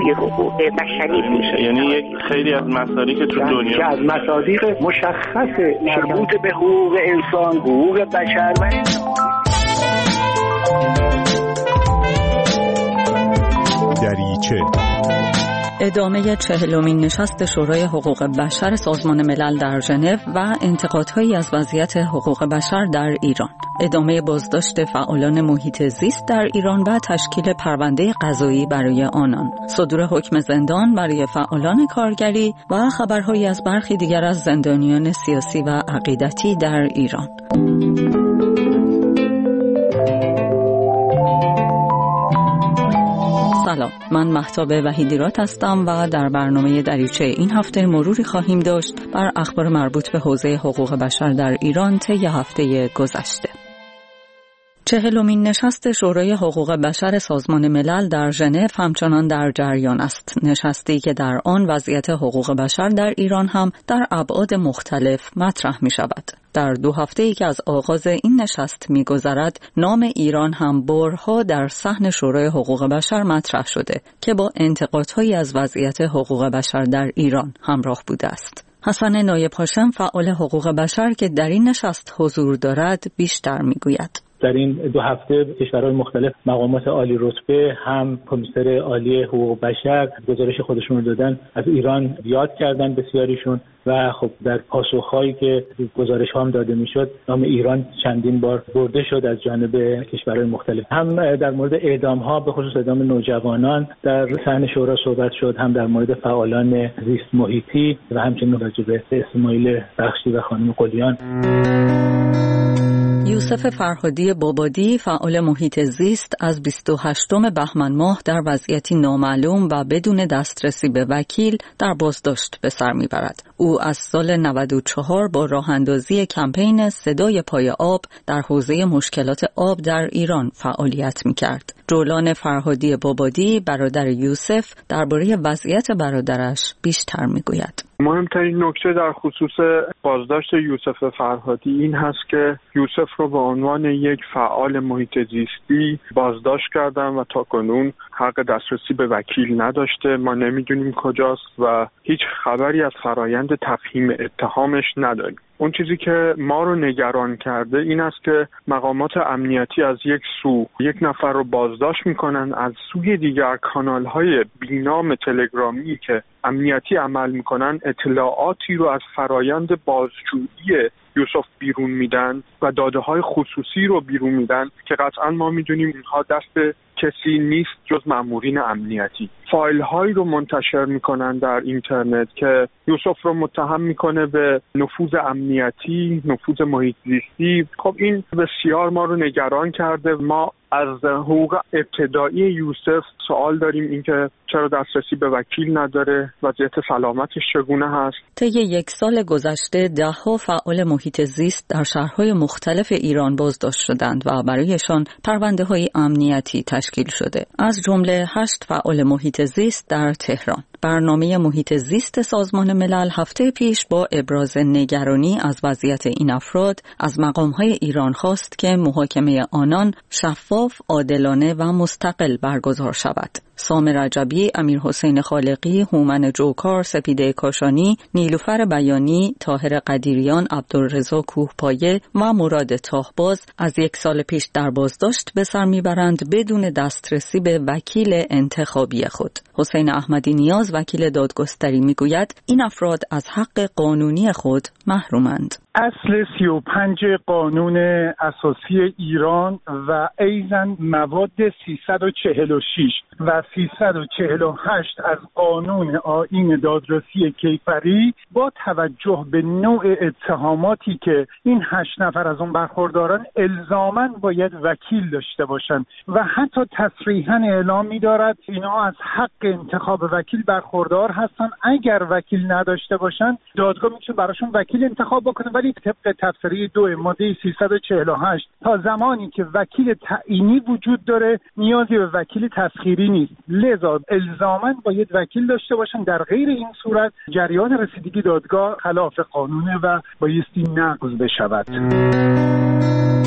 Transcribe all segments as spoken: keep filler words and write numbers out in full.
جوی حقوق بشری میشه. یعنی یک خیلی از مصادیق تو دنیا که از مصادیق مشخص مربوط به حقوق انسان، حقوق بشر و دریچه ادامه چهلمین نشست شورای حقوق بشر سازمان ملل در ژنو و انتقادهایی از وضعیت حقوق بشر در ایران. ادامه بازداشت فعالان محیط زیست در ایران و تشکیل پرونده قضایی برای آنان. صدور حکم زندان برای فعالان کارگری و خبرهایی از برخی دیگر از زندانیان سیاسی و عقیدتی در ایران. سلام، من مهتاب وحیدیرات هستم و در برنامه دریچه این هفته مروری خواهیم داشت بر اخبار مربوط به حوزه حقوق بشر در ایران طی هفته گذشته. چهلمین نشست شورای حقوق بشر سازمان ملل در ژنو همچنان در جریان است. نشستی که در آن وضعیت حقوق بشر در ایران هم در ابعاد مختلف مطرح می شود. در دو هفته‌ای که از آغاز این نشست می‌گذرد، نام ایران هم بارها در صحن شورای حقوق بشر مطرح شده که با انتقادهایی از وضعیت حقوق بشر در ایران همراه بوده است. حسن نایب هاشم، فعال حقوق بشر که در این نشست حضور دارد، بیشتر می‌گوید. در این دو هفته کشورهای مختلف مقامات عالی رتبه هم کمیسر عالی حقوق بشر گزارش خودشون رو دادن، از ایران یاد کردن بسیاریشون و خب در پاسخهایی که گزارش ها هم داده میشد نام ایران چندین بار برده شد از جانب کشورهای مختلف. هم در مورد اعدام ها، به خصوص اعدام نوجوانان در صحن شورا صحبت شد، هم در مورد فعالان زیست محیطی و همچنین راجع به اسماعیل بخشی و خانم قلیان. یوسف فرهادی بابادی، فعال محیط زیست، از بیست و هشتم بهمن ماه در وضعیتی نامعلوم و بدون دسترسی به وکیل در بازداشت به سر میبرد. او از سال نود و چهار با راه اندازی کمپین صدای پای آب در حوزه مشکلات آب در ایران فعالیت میکرد. جولان فرهادی بابادی، برادر یوسف، درباره وضعیت برادرش بیشتر میگوید. مهمترین نکته در خصوص بازداشت یوسف فرهادی این هست که یوسف رو به عنوان یک فعال محیط زیستی بازداشت کردن و تاکنون حق دسترسی به وکیل نداشته. ما نمیدونیم کجاست و هیچ خبری از فرایند تفهیم اتهامش نداریم. اون چیزی که ما رو نگران کرده این است که مقامات امنیتی از یک سو یک نفر رو بازداشت میکنن، از سوی دیگر کانال‌های بینام تلگرامی که امنیتی عمل میکنن اطلاعاتی رو از فرایند بازجویی یوسف بیرون میدن و داده‌های خصوصی رو بیرون میدن که قطعا ما میدونیم اینها دست کسی نیست جز مامورین امنیتی. فایل هایی رو منتشر میکنن در اینترنت که یوسف رو متهم میکنه به نفوذ امنیتی، نفوذ محیط زیستی. خب این بسیار ما رو نگران کرده. ما از حقوق ابتدایی یوسف سوال داریم، اینکه چرا دسترسی به وکیل نداره، وضعیت سلامتش چگونه هست. طی یک سال گذشته ده‌ها فعال محیط زیست در شهرهای مختلف ایران بازداشت شدند و برایشان پرونده‌های امنیتی تشکیل شده، از جمله هشت فعال محیط زیست در تهران. برنامه محیط زیست سازمان ملل هفته پیش با ابراز نگرانی از وضعیت این افراد از مقام‌های ایران خواست که محاکمه آنان شفاف، عادلانه و مستقل برگزار شود. سام رجبی، امیر حسین خالقی، هومن جوکار، سپیده کاشانی، نیلوفر بیانی، طاهر قدیریان، عبدالرضا کوهپایه و مراد تاهباز از یک سال پیش در بازداشت به سر میبرند بدون دسترسی به وکیل انتخابی خود. حسین احمدی نیاز، وکیل دادگستری، میگوید این افراد از حق قانونی خود محرومند. اصل سی و پنج قانون اساسی ایران و ایضاً مواد سیصد و چهل و شش و سیصد و چهل و هشت از قانون آیین دادرسی کیفری با توجه به نوع اتهاماتی که این هشت نفر از اون برخوردارن الزاماً باید وکیل داشته باشند و حتی تصریحاً اعلام می‌دارد اینا از حق انتخاب وکیل برخوردار هستن. اگر وکیل نداشته باشن دادگاه میتونه براشون وکیل انتخاب بکنه، ولی طبق تفسیری دو ماده سیصد و چهل و هشت تا زمانی که وکیل تعیینی وجود داره نیازی به وکیل تسخیری نیست، لذا الزاماً باید وکیل داشته باشن. در غیر این صورت جریان رسیدگی دادگاه خلاف قانونه و بایستی نقض بشود.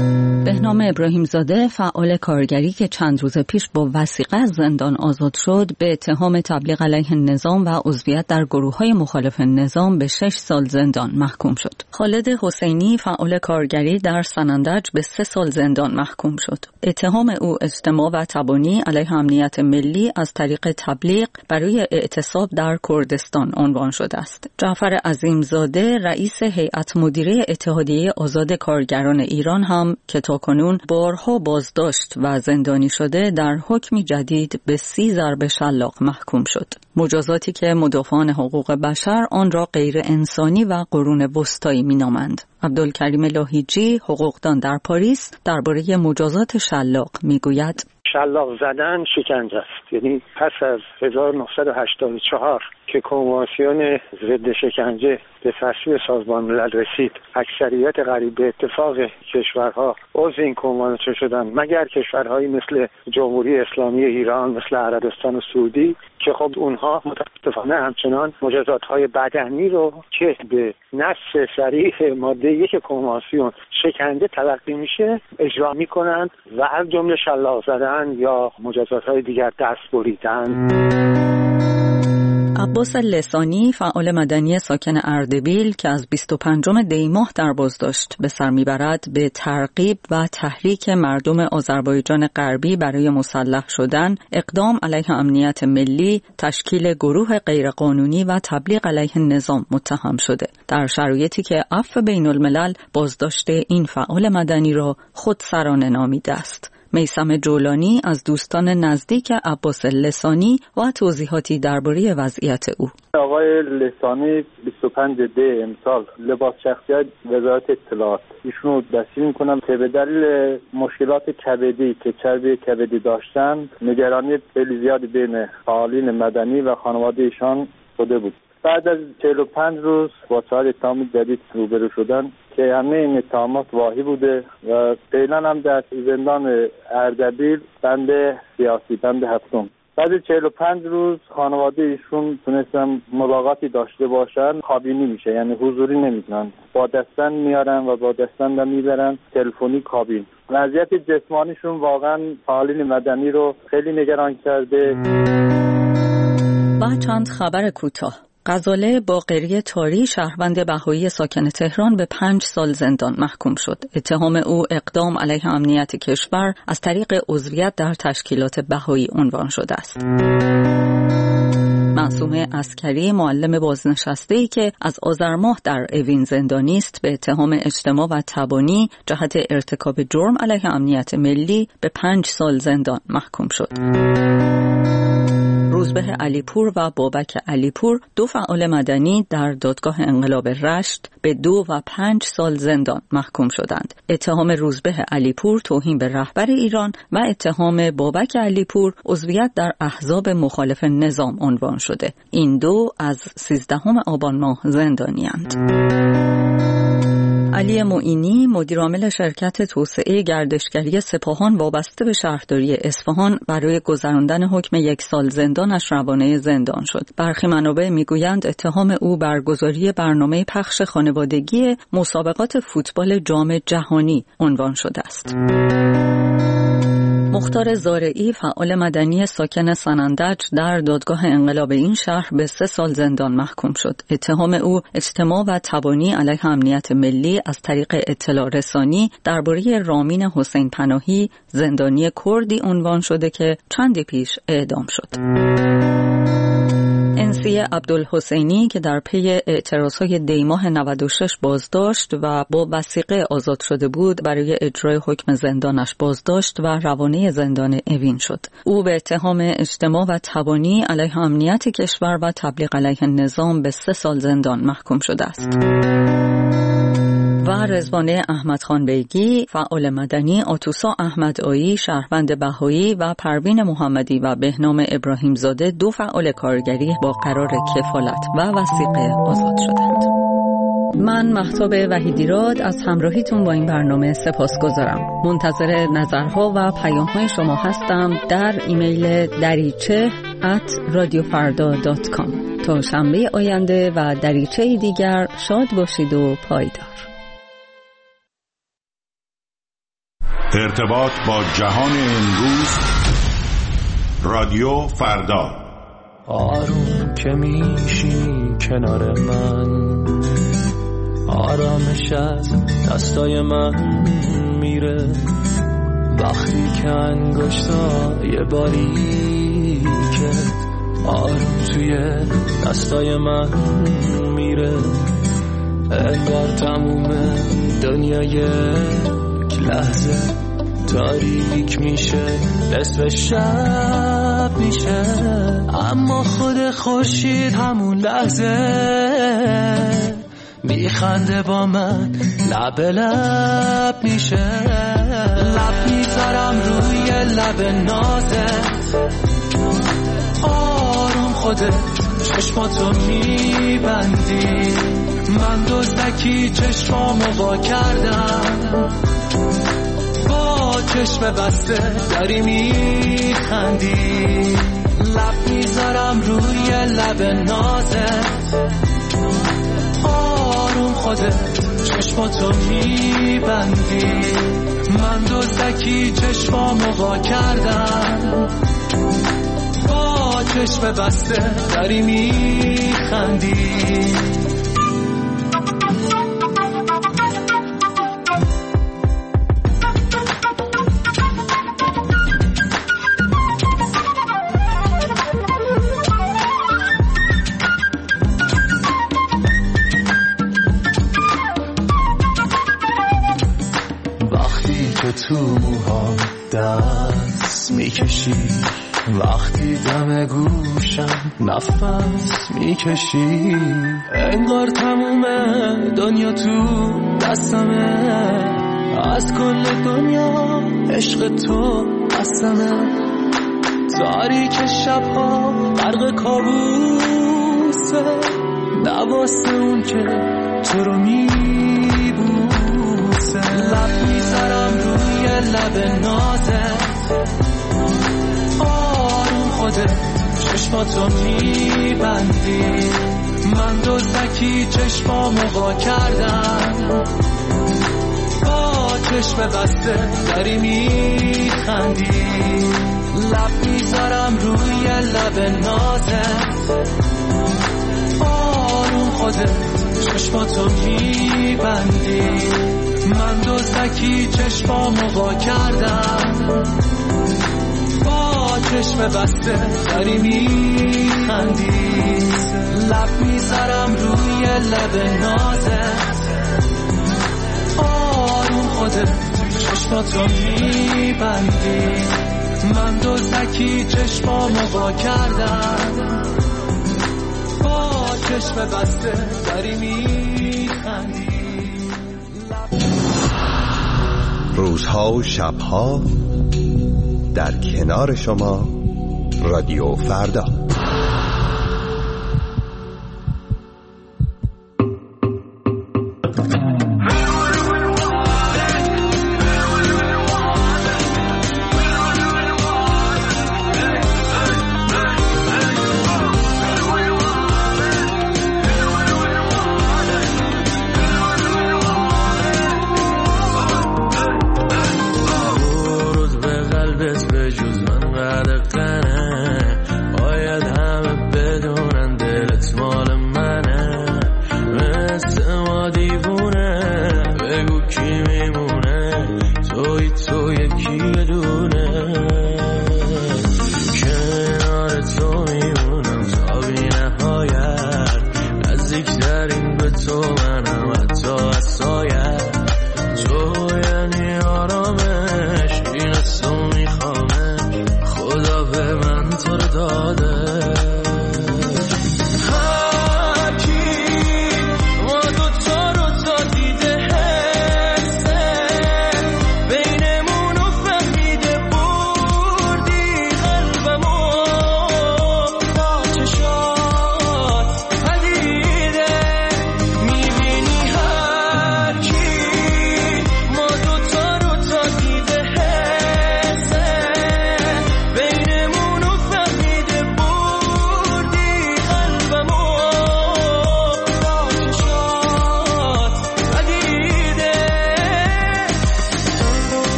بهنام ابراهیم زاده فعال کارگری که چند روز پیش با وثیقه از زندان آزاد شد به اتهام تبلیغ علیه النظام و عضویت در گروه‌های مخالف نظام به شش سال زندان محکوم شد. خالد حسینی فعال کارگری در سنندج به سه سال زندان محکوم شد. اتهام او اجتماع و تبانی علیه امنیت ملی از طریق تبلیغ برای اعتصاب در کردستان عنوان شده است. جعفر عظیمزاده رئیس هیئت مدیره اتحادیه آزاد کارگران ایران هم که تاکنون بارها بازداشت و زندانی شده در حکمی جدید به سی ضرب شلاق محکوم شد. مجازاتی که مدافعان حقوق بشر آن را غیر انسانی و قرون وسطایی مینامند. عبدالکریم لاهیجی حقوقدان در پاریس درباره مجازات شلاق میگوید: شلاق زدن شکنجه است. یعنی پس از هزار و نهصد و هشتاد و چهار که کنوانسیون ضد شکنجه به تصویب سازمان ملل رسید، اکثریت قریب به اتفاق کشورها عضو این کنوانسیون شدند، مگر کشورهایی مثل جمهوری اسلامی ایران، مثل عربستان و سعودی که خب اونها متاسفانه همچنان مجازات‌های بدنی رو که به نص صریح ماده یک کنوانسیون شکنجه تلقی میشه اجرا میکنند و از جمله شلاق زدن یا مجازات‌های دیگر دست بریدن. عباس لسانی فعال مدنی ساکن اردبیل که از بیست و پنجم دی ماه در بازداشت به سر میبرد به ترغیب و تحریک مردم آذربایجان غربی برای مسلح شدن، اقدام علیه امنیت ملی، تشکیل گروه غیرقانونی و تبلیغ علیه نظام متهم شده، در شرایطی که عفو بین الملل بازداشت این فعال مدنی را خودسرانه نامیده است. میثم جولانی از دوستان نزدیک عباس لسانی و توضیحاتی درباره وضعیت او. آقای لسانی بیست و پنج دی امسال لباس شخصیت وزارت اطلاعات ایشونو دستگیر میکنم که به دلیل مشکلات کبدی که چربی کبدی داشتن نگرانی خیلی زیادی بین فعالین مدنی و خانواده ایشان شده بود. بعد از چهل و پنج روز با چهار اتهام جدید روبرو شدن که همه این اتهامات واهی بوده و فعلا هم در زندان اردبیل بند سیاسی بند هفتم. بعد از چهل و پنج روز خانواده ایشون تونستن ملاقاتی داشته باشن، کابینی میشه، یعنی حضوری نمیتونن، با دستن میارن و با دستن هم میبرن تلفنی کابین. وضعیت جسمانیشون واقعا فعالین مدنی رو خیلی نگران کرده. با چند خبر کوتاه. غزاله باقری تاری شهروند بهایی ساکن تهران به پنج سال زندان محکوم شد. اتهام او اقدام علیه امنیت کشور از طریق عضویت در تشکیلات بهایی عنوان شده است. معصومه عسکری معلم بازنشسته‌ای که از آذر ماه در اوین زندانی است به اتهام اجتماع و تبانی جهت ارتکاب جرم علیه امنیت ملی به پنج سال زندان محکوم شد. روزبه علیپور و بابک علیپور دو فعال مدنی در دادگاه انقلاب رشت به دو و پنج سال زندان محکوم شدند. اتهام روزبه علیپور توهین به رهبر ایران و اتهام بابک علیپور عضویت در احزاب مخالف نظام عنوان شده. این دو از سیزدهم آبان ماه زندانی‌اند. علی معینی مدیرعامل شرکت توسعه گردشگری سپاهان وابسته به شهرداری اصفهان برای گذراندن حکم یک سال زندانش روانه زندان شد. برخی منابع میگویند اتهام او برگزاری برنامه پخش خانوادگی مسابقات فوتبال جام جهانی عنوان شده است. مختار زارعی فعال مدنی ساکن سنندج در دادگاه انقلاب این شهر به سه سال زندان محکوم شد. اتهام او اجتماع و تبانی علیه امنیت ملی از طریق اطلاع رسانی درباره رامین حسین پناهی زندانی کردی عنوان شده که چندی پیش اعدام شد. انسیه عبدالحسینی که در پی اعتراضهای دیماه نود و شش بازداشت و با وثیقه آزاد شده بود برای اجرای حکم زندانش بازداشت و روانه زندان اوین شد. او به اتهام اجتماع و تبانی علیه امنیت کشور و تبلیغ علیه نظام به سه سال زندان محکوم شده است. و رضوانه احمدخان بیگی فعال مدنی، آتوسا احمدآیی شهروند بهایی و پروین محمدی و بهنام ابراهیم زاده دو فعال کارگری با قرار کفالت و وثیقه آزاد شدند. من مهتاب وحیدیراد از همراهیتون با این برنامه سپاسگزارم. منتظر نظرها و پیام‌های شما هستم در ایمیل دریچه ات رادیو فردا دات کام. تا شنبه آینده و دریچه دیگر شاد باشید و پایدار. ارتباط با جهان امروز. رادیو فردا. آروم که میشینی کنار من، آرامش از دستای من میره. وقتی که انگشتای باریکه آروم توی دستای من میره. انگار تموم دنیا یک لحظه تاریک میشه، نصف شب میشه، اما خود خورشید همون لحظه میخنده با من، لب لب میشه. لب میذارم روی لب نازت، آروم خودت چشماتو میبندی. من دزدکی چشمامو وا کردم، با چشم بسته داری میخندی. لب میذارم روی لب نازت، آروم خودت چشماتو میبندی. من دزدکی چشمامو وا کردم، با چشم بسته داری میخندی. تو موهام دست میکشی، وقتی دم گوشم نفس میکشی. انگار تموم دنیا تو دستمه، از کل دنیا عشق تو قسمه. تاریک شبها غرق کابوسه، نواسه اون که تو رو میبوسه. لب میذارم روی لب نازت، آروم خودت چشماتو میبندی. من دزدکی چشمامو وا کردم، با چشم بسته داری میخندی. لب میذارم روی لب نازت، آروم خودت چشماتو میبندی. من دزدکی چشمامو وا کردم، با چشم بسته داری میخندی. لب میذارم روی لب نازت، آروم خودت چشماتو میبندی. من دزدکی چشمامو وا کردم، با چشم بسته داری میخندی. روزها و شبها در کنار شما، رادیو فردا. بینمونو فهمیده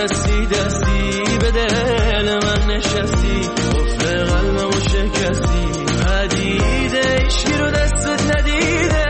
دستی دستی به دل من نشستی قفل قلبمو شکستی ندیده ایشکی رو دستت ندیده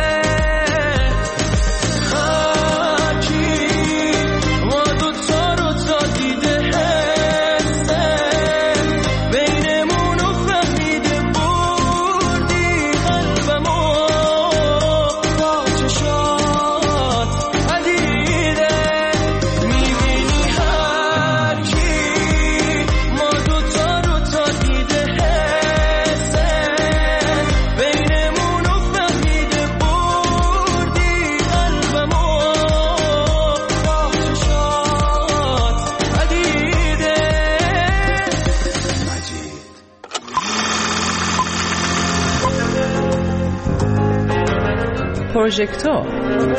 پروژکتور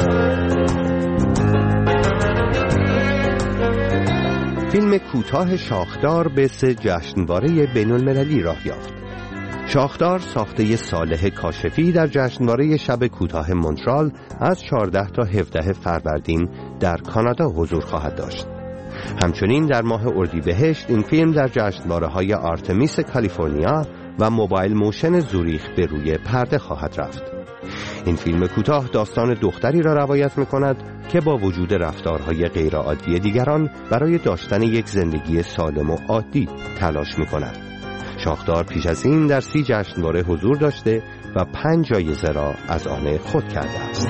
فیلم کوتاه شاخدار به سه جشنواره بین المللی راه یافت. شاخدار ساخته صالح کاشفی در جشنواره شب کوتاه مونترال از چهارده تا هفده فروردین در کانادا حضور خواهد داشت. همچنین در ماه اردیبهشت این فیلم در جشنواره‌های آرتمیس کالیفرنیا و موبایل موشن زوریخ به روی پرده خواهد رفت. این فیلم کوتاه داستان دختری را روایت می‌کند که با وجود رفتارهای غیرعادی دیگران برای داشتن یک زندگی سالم و عادی تلاش می‌کند. شاخدار پیش از این در سی جشنواره حضور داشته و پنج جایزه را از آن خود کرده است.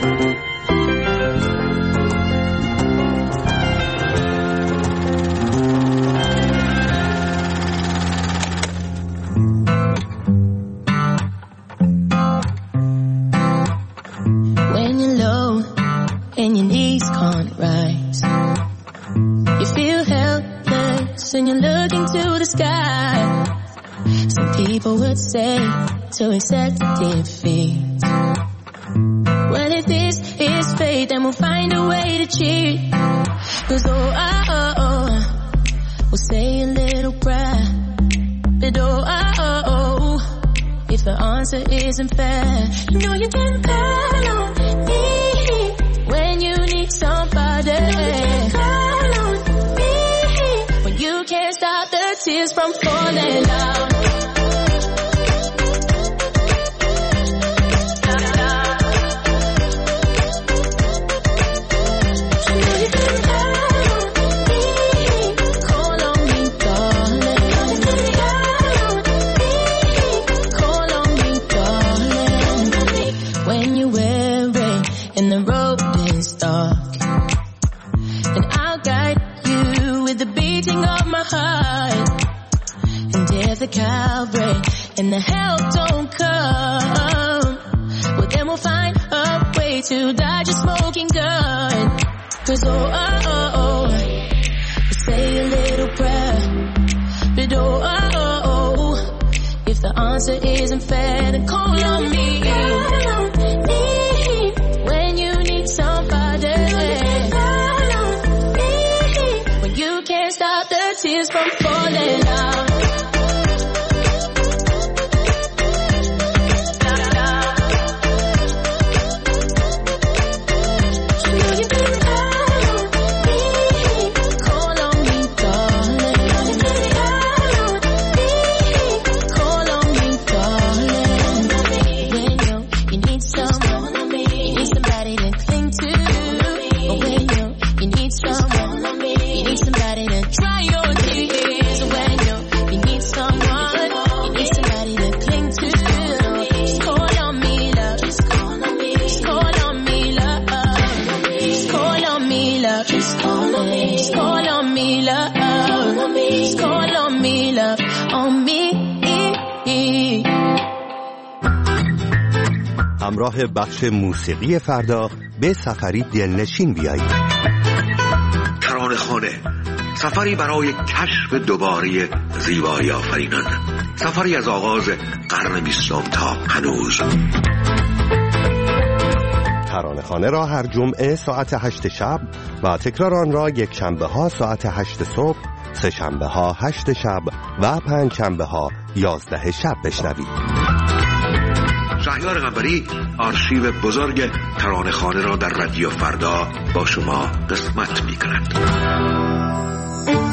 People would say to accept defeat. Well, if this is fate, then we'll find a way to cheat. Cause oh, oh, oh, oh, we'll say a little prayer. But oh, oh, oh, oh, if the answer isn't fair, you know you can call on me when you need somebody. You can call on me when you can't stop the tears from falling down. And the help don't come, well then we'll find a way to dodge a smoking gun. Cause oh, oh, oh, oh, we'll say a little prayer. But oh, oh, oh, oh, if the answer isn't fair, then call on me. Call on me when you need somebody. Call on me when you can't stop the tears from falling out. همراه بخش موسیقی فردا به سفری دلنشین بیایید. ترانه خانه، سفری برای کشف دوباره زیبایی آفرینان، سفری از آغاز قرن بیستم تا هنوز. ترانه خانه را هر جمعه ساعت هشت شب و تکرار آن را یک شنبه ها ساعت هشت صبح، سه شنبه ها هشت شب و پنج شنبه ها یازده شب بشنوید. شهریار قنبری آرشیو بزرگ ترانه خانه را در رادیو فردا با شما قسمت می کند.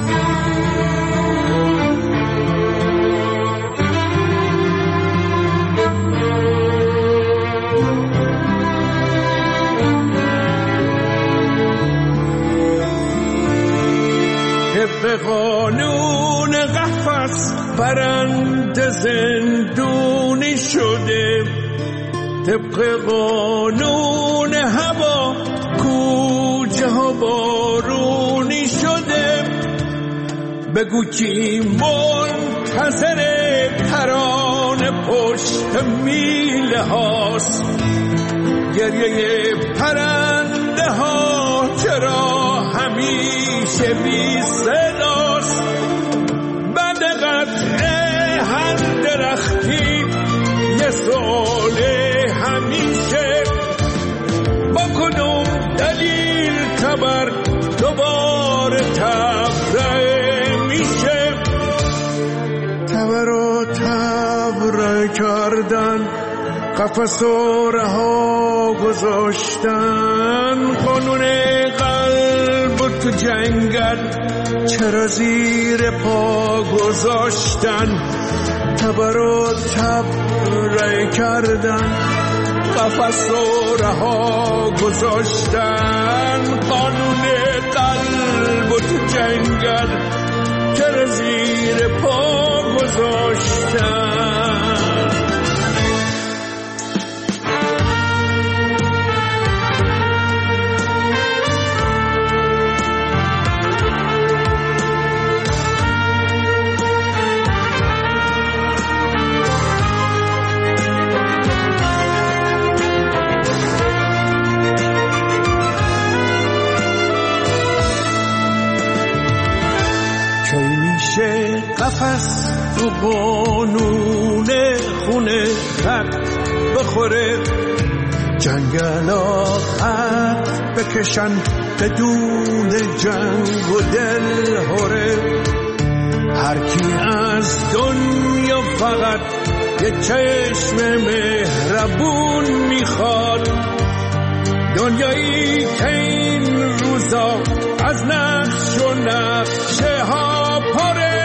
طبق قانون قفس پرنده زندونی شده، طبق قانون هوا کوچه ها بارونی شده. بگو کی منتظر ترانه پشت میله هاست، گریه پرنده ها چرا همیشه بی صداست. بعد قطع هر درختی یه سؤال همیشه، با کدوم دلیل تبر دوباره تبرئه میشه. تبر و تبرئه کردن، قفس و رها گذاشتن، قانون قلب و تو جنگل چرا زیر پا گذاشتن. تبر و تبرئه کردن، قفس و رها گذاشتن، قانون قلب و تو جنگل چرا زیر پا گذاشتن. قفس تو قانون خونه خط بخوره، جنگلا خط بکشن بدون جنگ و دل هره. هر کی از دنیا فقط یه چشم مهربون میخواد، دنیایی که این روزا از نقش و نقشه ها پره.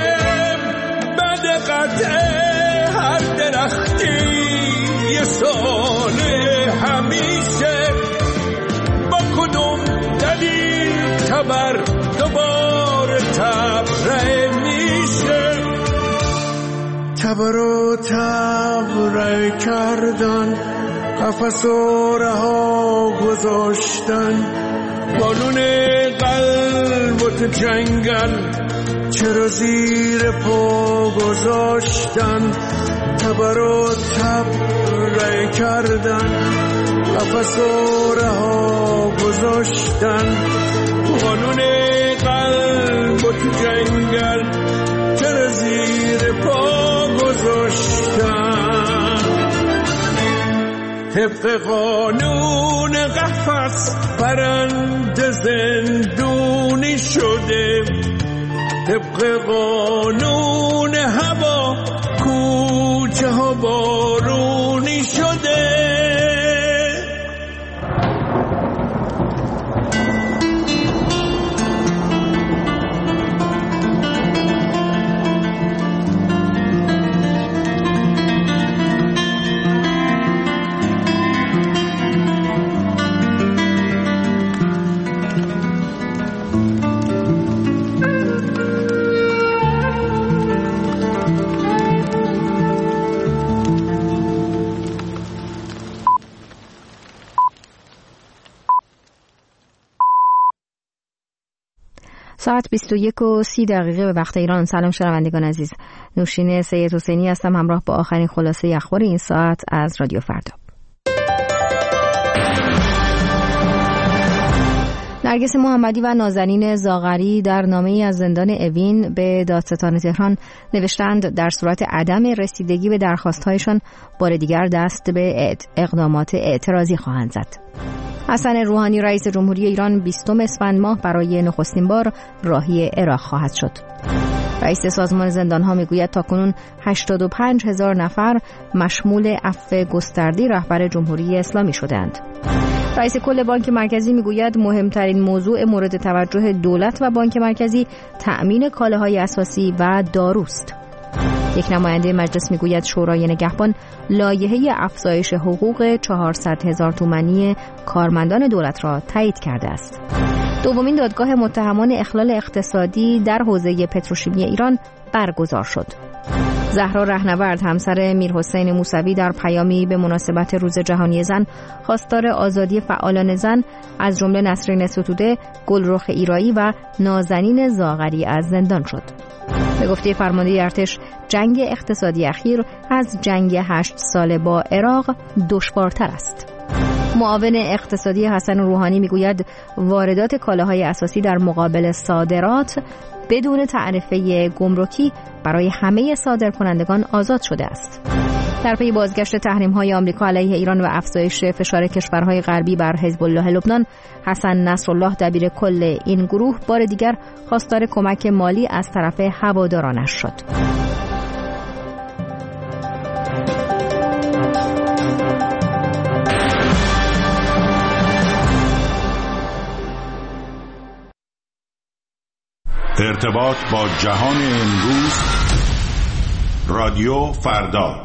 هر درختی یه ساله همیشه، با کدوم دلیل تبر دوباره تبرئه میشه. تبر و تبرئه کردن، قفس و رها گذاشتن، قانون قلب و تو جنگل چرا زیر پا گذاشتن. تبر و تبرئه کردن، قفس و رها گذاشتن، قانون قلب و تو جنگل چرا زیر پا گذاشتن. طبق قانون قفس پرنده زندونی شده، طبق قانون هوا کوچه ها بارونی شده. ساعت بیست و یک و سی دقیقه به وقت ایران. سلام شنوندگان عزیز، نوشین سید حسینی هستم، همراه با آخرین خلاصه اخبار این ساعت از رادیو فردا. نرگس محمدی و نازنین زاغری در نامه‌ای از زندان اوین به دادستان تهران نوشتند در صورت عدم رسیدگی به درخواست‌هایشان بار دیگر دست به اقدامات اعتراضی خواهند زد. حسن روحانی رئیس جمهوری ایران بیستم اسفند ماه برای نخستین بار راهی عراق خواهد شد. رئیس سازمان زندان‌ها میگوید تاکنون هشتاد و پنج هزار نفر مشمول عفو گسترده رهبر جمهوری اسلامی شدند. رئیس کل بانک مرکزی میگوید مهمترین موضوع مورد توجه دولت و بانک مرکزی تأمین کالاهای اساسی و داروست. یک نماینده مجلس میگوید شورای نگهبان لایحه افزایش حقوق چهارصد هزار تومانی کارمندان دولت را تایید کرده است. دومین دادگاه متهمان اخلال اقتصادی در حوزه پتروشیمی ایران برگزار شد. زهرا رهنورد همسر میرحسین موسوی در پیامی به مناسبت روز جهانی زن خواستار آزادی فعالان زن از جمله نسرین ستوده، گلرخ ایرایی و نازنین زاغری از زندان شد. به گفته فرمانده ارتش، جنگ اقتصادی اخیر از جنگ هشت ساله با عراق دشوارتر است. معاون اقتصادی حسن روحانی میگوید واردات کالاهای اساسی در مقابل صادرات بدون تعرفه گمرکی برای همه صادرکنندگان آزاد شده است. در پی بازگشت تحریم‌های آمریکا علیه ایران و افزایش فشار کشورهای غربی بر حزب الله لبنان، حسن نصرالله دبیر کل این گروه بار دیگر خواستار کمک مالی از طرف هوادارانش شد. ارتباط با جهان امروز، رادیو فردا.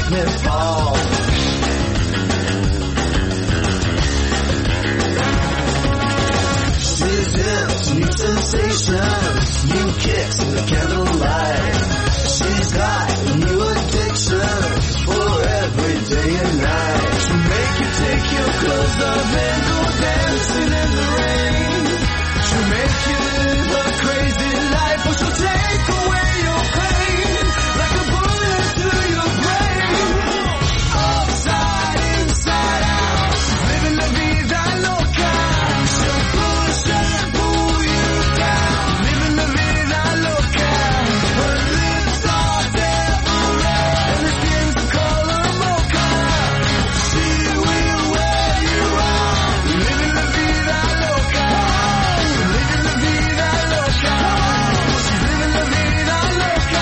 make me fall. She's hips, new sensations, new kicks in the candlelight. She's got new addictions for every day and night. She'll make you take your clothes off and go dancing in the rain. She'll make you live a crazy life, or she'll take away your pain like a bullet to your brain. Upside, inside out, living la vida loca. She'll push and pull you down, living la vida loca. Her lips are devil red and her skin's the color mocha. She will wear you out, living la vida loca. Living la vida loca. She's living la vida loca.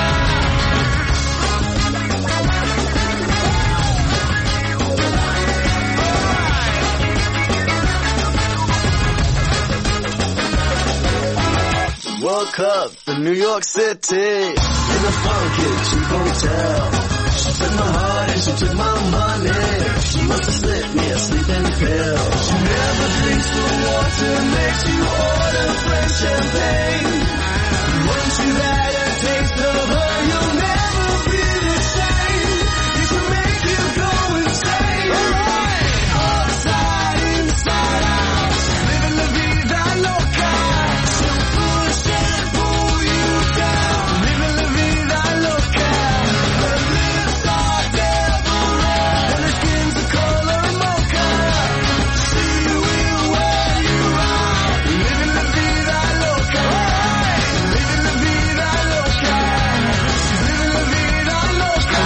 Woke up in New York City in a funky cheap hotel. She took my heart and she took my money. She must have slipped me a sleeping pill. She never drinks the water, makes you order French champagne. Once you've had a taste of her, you'll never be the same. It will make you go insane. Upside, inside out, living la vida loca. She'll push and pull you down, living la vida loca. Her lips are devil red and her skin's the color mocha. She will wear you out, living la vida loca. Living la vida loca. She's living la vida loca.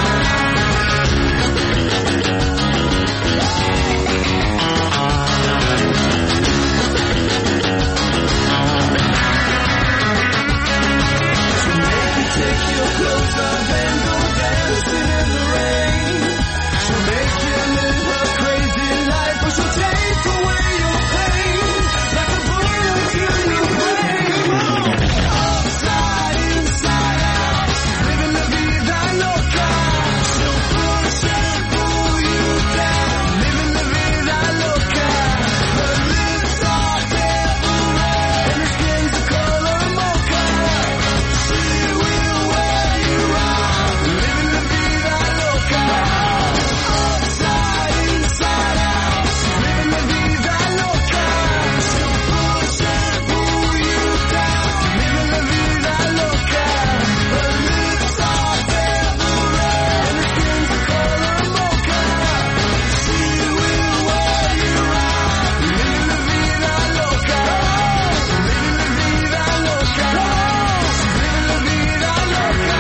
She'll make you take your clothes off and go dancing in the rain. She'll make you live a crazy life, but she'll take away your pain like a bullet to your brain. Upside, inside out, living la vida loca. She'll push and pull you down, living la vida loca. Her lips are devil red and her skin's the color mocha. She will wear you out, living la vida loca. Upside, inside out, living la vida loca. She'll push and pull you down, living la vida loca. Her lips are devil red and her skin's the color mocha. She will wear you out, living la vida loca. Living la vida loca. She's living la vida loca.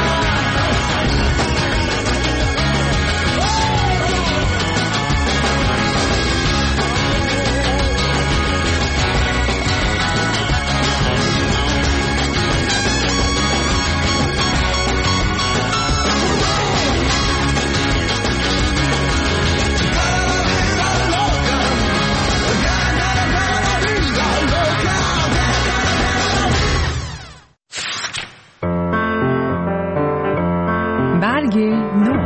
برگ نو.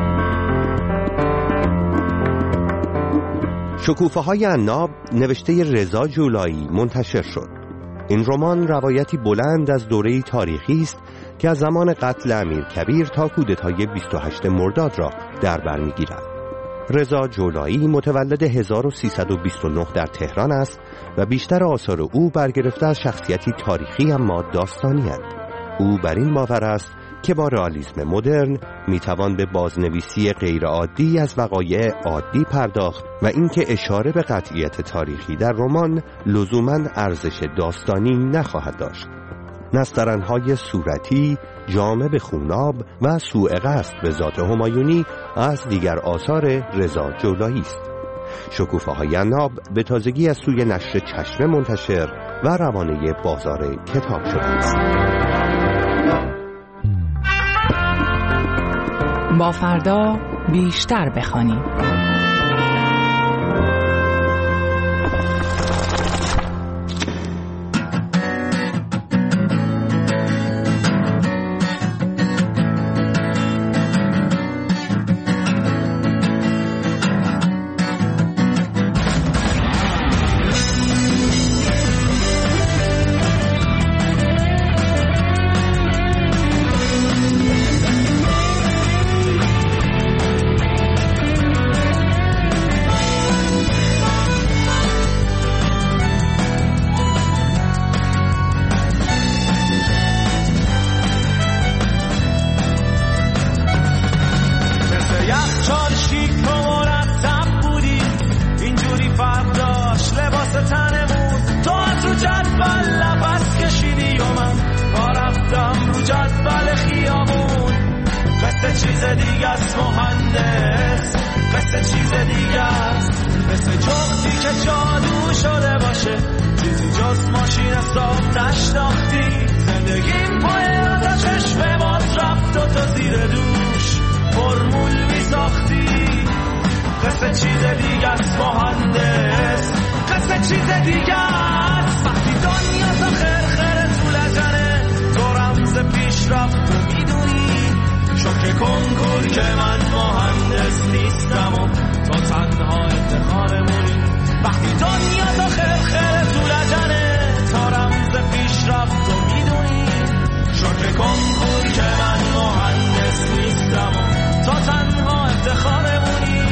شکوفه‌های عناب نوشته رضا جولایی منتشر شد. این رمان روایتی بلند از دوره‌ای تاریخی است که از زمان قتل امیرکبیر تا کودتای بیست و هشتم مرداد را در بر می‌گیرد. رضا جولایی متولد هزار و سیصد و بیست و نه در تهران است و بیشتر آثار او برگرفته از شخصیتی تاریخی اما داستانی است. او بر این باور است که با رئالیسم مدرن میتوان به بازنویسی غیرعادی از وقایع عادی پرداخت و اینکه اشاره به قطعیت تاریخی در رمان لزوماً ارزش داستانی نخواهد داشت. نسترن‌های صورتی، جامه به خوناب و سوء قصد به ذات همایونی از دیگر آثار رضا جولایی است. شکوفه‌های عناب به تازگی از سوی نشر چشمه منتشر و روانه بازار کتاب شده است. با فردا بیشتر بخوانید. تنمون. تو از رو جدول نفس کشیدی و من با رفتم رو جدول خیابون. قصه چیز دیگه است مهندس، قصه چیز دیگه است، مثل جغدی که جادو شده باشه، چیزی جز ماشین حساب نشناختی. زندگیم پای از چشم باز رفت و تو زیر دوش فرمول می ساختی. قصه چیز دیگه است مهندس، قصه چیز دیگه است. وقتی دنیا تا خرخره تو لجنه، تو رمز پیش رفت تو میدونی. شکر کنکور که من مهندس نیستم و تو تنها افتخارمونی. وقتی دنیا تا خرخره تو لجنه، تا رمز پیش رفت تو میدونی. شکر کنکور که من مهندس نیستم و تو تنها افتخارمونی.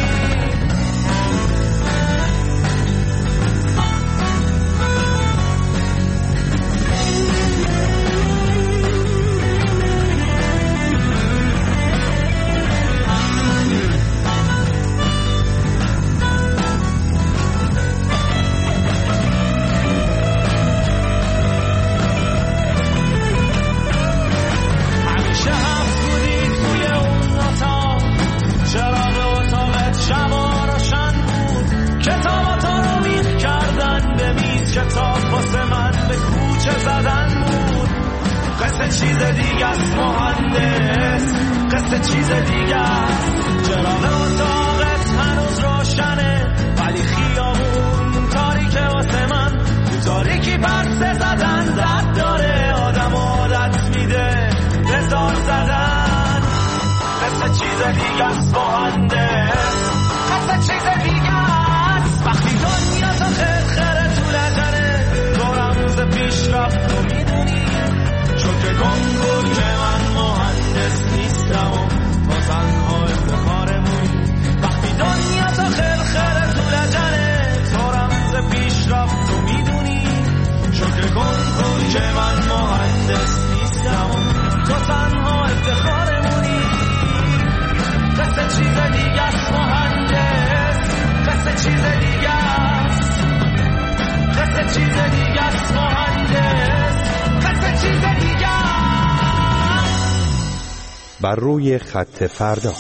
کتاب واسه من به کوچه زدن بود. قصه چیز دیگه است مهندس، قصه چیز دیگه است. چراغ اتاقت هنوز روشنه ولی خیابون تاریکه واسه من. تو تاریکی پرسه زدن زد داره، آدم عادت میده بزار زدن. قصه چیز دیگه است مهندس، قصه چیز دیگه است. وقتی دنیا تا خرخره تو لجنه، تو رمز پیش رفت تو میدونی. شکر کنکور که من مهندس نیستم و تو تنها افتخارمونی. وقتی دنیا تا خرخره تو لجنه، تو رمز پیش رفت تو میدونی. شکر کنکور که من مهندس نیستم و تو تنها افتخارمونی. قصه چیز دیگه است مهندس، قصه چیز دیگه است، قصه چیز دیگه است مهندس، قصه چیز دیگه است. بر روی خط فردا.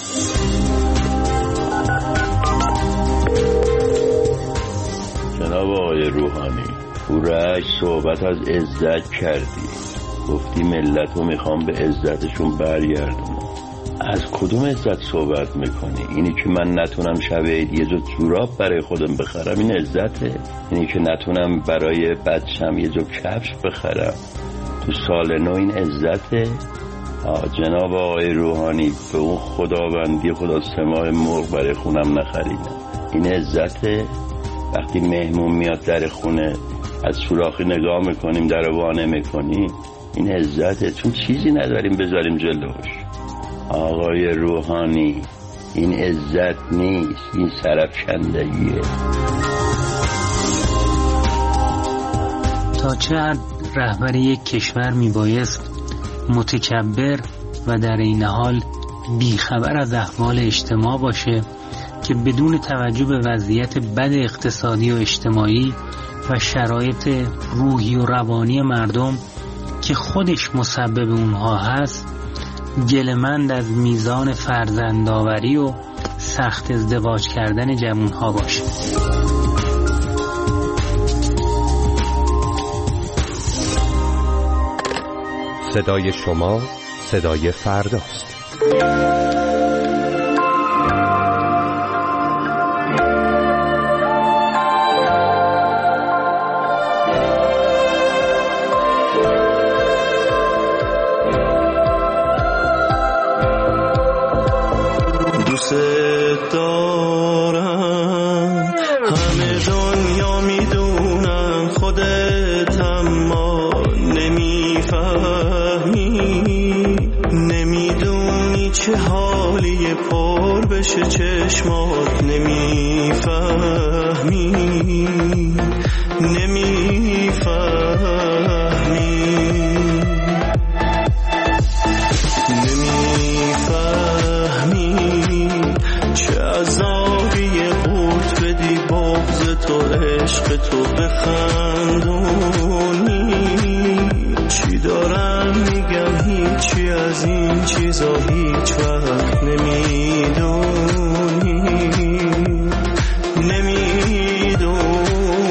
جناب آقای روحانی، پورش صحبت از عزت کردی، گفتی ملت رو میخوام به عزتشون برگردونم. از کدوم عزت صحبت میکنی؟ اینی که من نتونم شب عید یه جو جوراب برای خودم بخرم این عزته؟ اینی که نتونم برای بچم یه جو کفش بخرم تو سال نو این عزته؟ آه جناب آقای روحانی، به اون خداوندی خدا سماع مرغ برای خونم نخریدم این عزته؟ وقتی مهمون میاد در خونه از سوراخی نگاه میکنیم در وانه میکنیم این عزته؟ چون چیزی نداریم بذاریم جلوش. آقای روحانی این عزت نیست، این سرفکندگیه. تا چه حد رهبر یک کشور میبایست متکبر و در این حال بیخبر از احوال اجتماع باشه که بدون توجه به وضعیت بد اقتصادی و اجتماعی و شرایط روحی و روانی مردم که خودش مسبب اونها هست گله‌مند از میزان فرزندآوری و سخت ازدواج کردن جوانها باشه. صدای شما صدای فرداست. دوست دارم همه دنیا میدونم خودت اما نمیفهمی، نمیدونی چه حالی پر بشه چشمات، نمیفهمی نمیفهمی نمیفهمی چه عذابی قورت بدی بغض تو عشق تو بخندونی. چی دارم میگم هیچی از این چیزا هیچ وقت نمیدونی نمیدونی.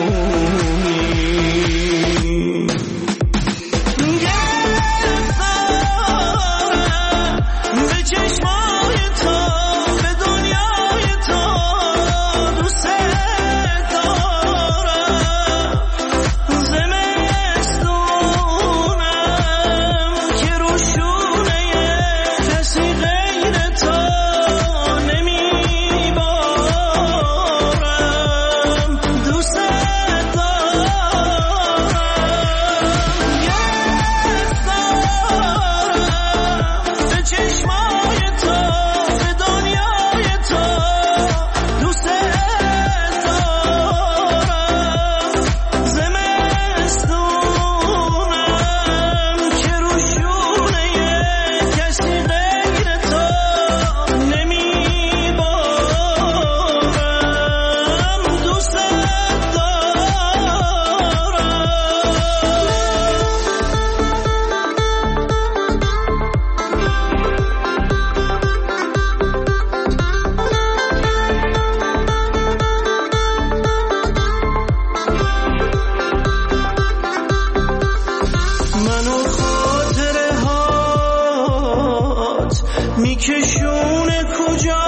میکشونه کجا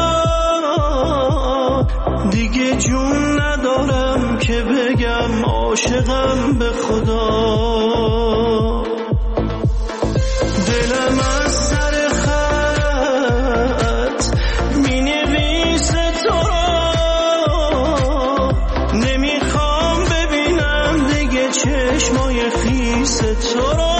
دیگه جون ندارم که بگم عاشقم به خدا. دلم از سر خط مینویسه تو را، نمیخوام ببینم دیگه چشمای خیس تو را.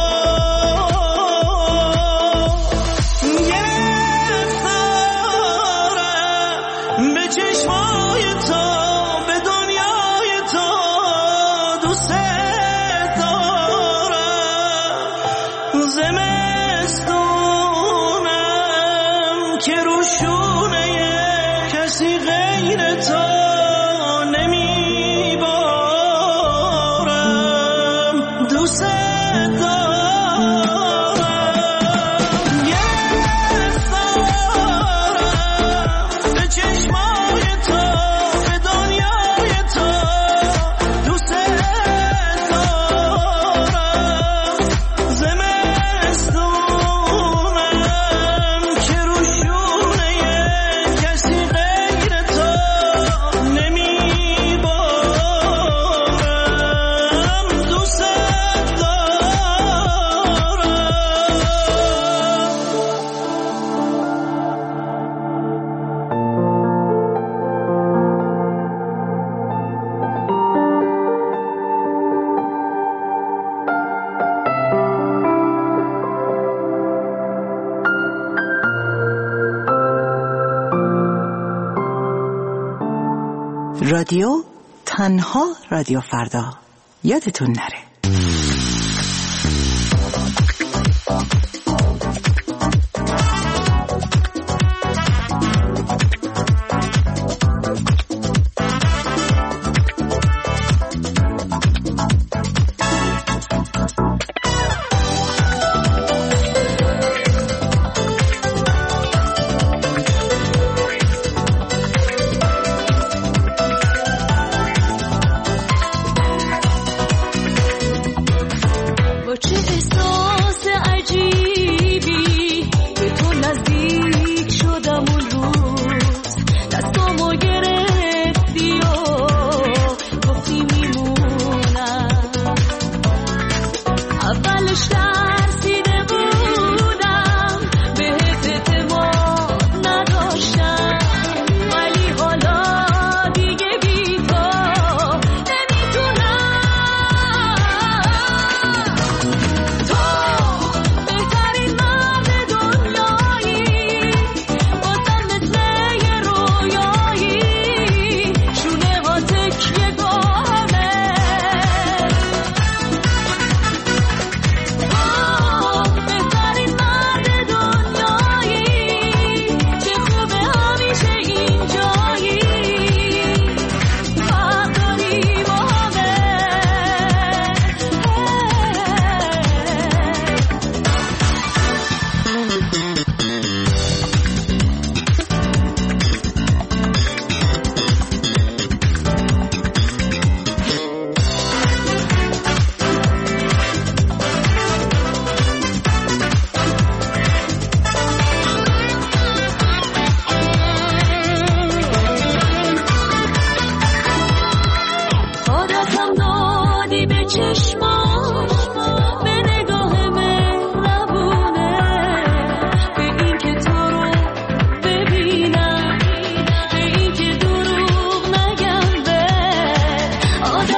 رادیو تنها رادیو فردا، یادتون نره.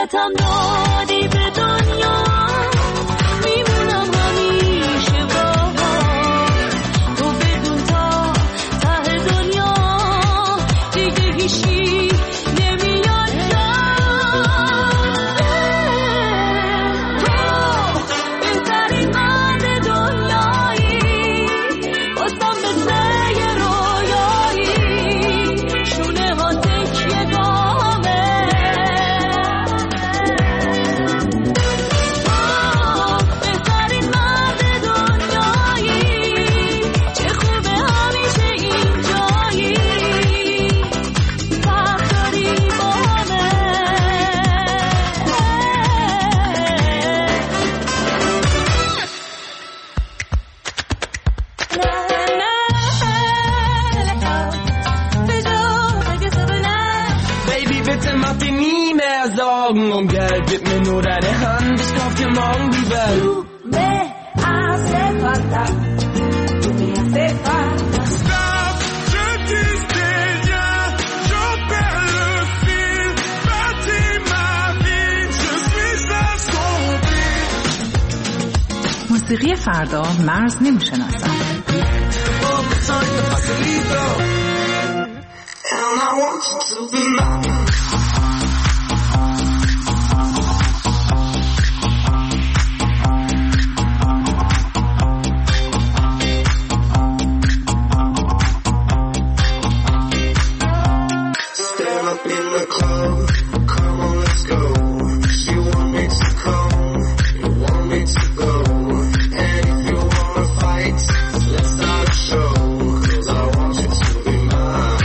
دستم دادی به دنیا میمونم همیشه باهات تو بدون تا ته دنیا دیگه هیچی نمیاد تو بهترین مرد دنیایی واسم مثل یه رویایی شونه ها تکیه گامه بهترین مرد دنیایی چه خوبه همیشه اینجایی فرق داری با همه Baby, bitte mach dir nie mehr Sorgen um Geld, gib mir nur deine Hand, ich kauf dir morgen die Welt. Tú me hace falta, tú me hace falta. Stop, je disais rien, j'en perds le fil, bâtis ma vie, je suis assombri. موسیقی فردا مرز نمیشناسد. And I want you to be mine. Stand up in the club, come on, let's go. You want me to come, you want me to go. And if you wanna fight, let's start a show. 'Cause I want you to be mine.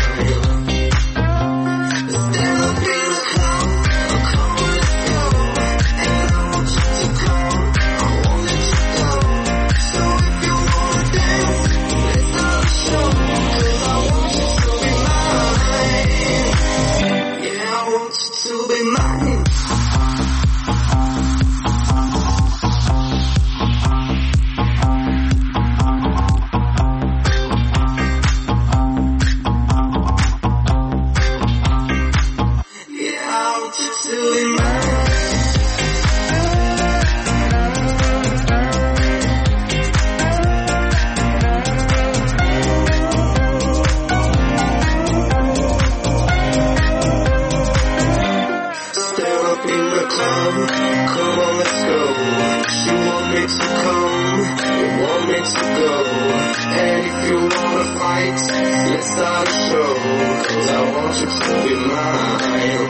Stand up in the club, come on, let's go. And I want you to come, I want you to go. So if you wanna dance, let's start a show. 'Cause I want you to be mine. Yeah, I want you to be mine. Yeah, I want you to be mine. Stand up in the club, come on, let's go. You want me to come, you want me to go. And if you wanna fight, let's start a show. 'Cause I want you to be mine.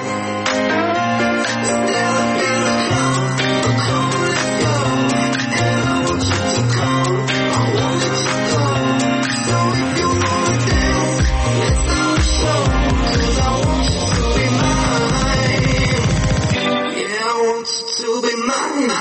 Stand up in the club, come on, let's go. And I want you to come, I want you to go. So if you wanna dance, let's start a show. 'Cause I want you to be mine. Yeah, I want you to be mine.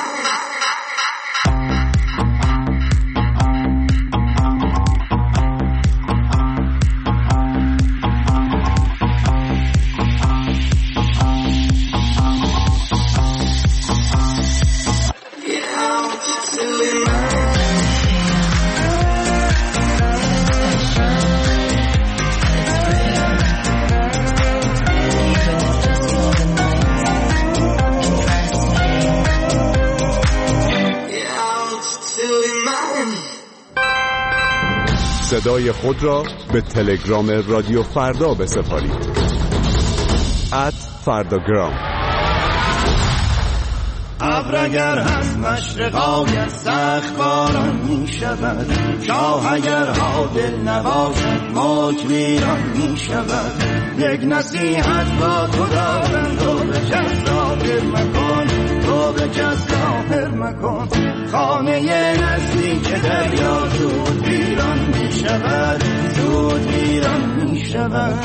Yeah, I want you to be mine. Yeah, I want you to be mine. صدای خود را به تلگرام رادیو فردا بسپارید. ات فرداگرام. ابر اگر از مشرقای سخت باران می شود، شاه اگر عادل نباشد موج ویران می شود. یک نصیحت با تو دارم، تو به کس ظاهر مکن، تو به کس ظاهر مکن. خانه نزدیک دریا زود ویران می شود، زود ویران می شود.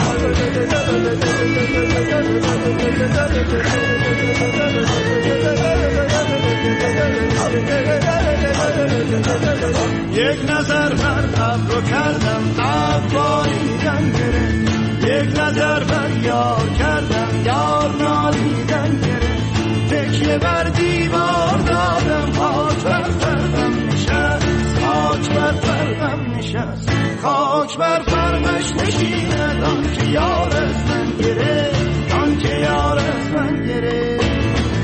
یک نظر بر ابرو کردم، ابر باریدن گرفت. یک نظر بر یار کردم، یار نالیدن گرفت. تکیه بر دیوار دادم، خاک بر فرقم نشست، خاک بر فرقم نشست. خاک بر فرقش نشیند آن که یار از من گرفت، آن که یار از من گرفت.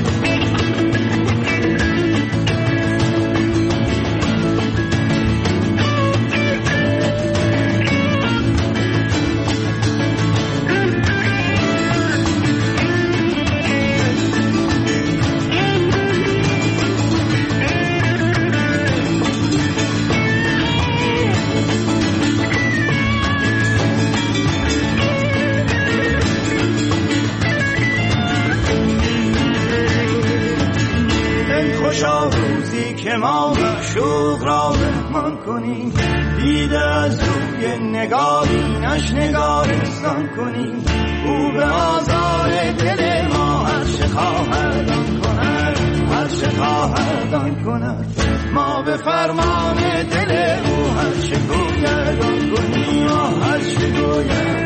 که ما معشوق را مهمان کنیم، دیده از روی نگارینش نگارستان کنیم. او به آزار دل ما هر چه خواهد آن کند، هر چه خواهد آن کند. ما به فرمان دل او هر چه گوید آن کنیم، هر چه گوید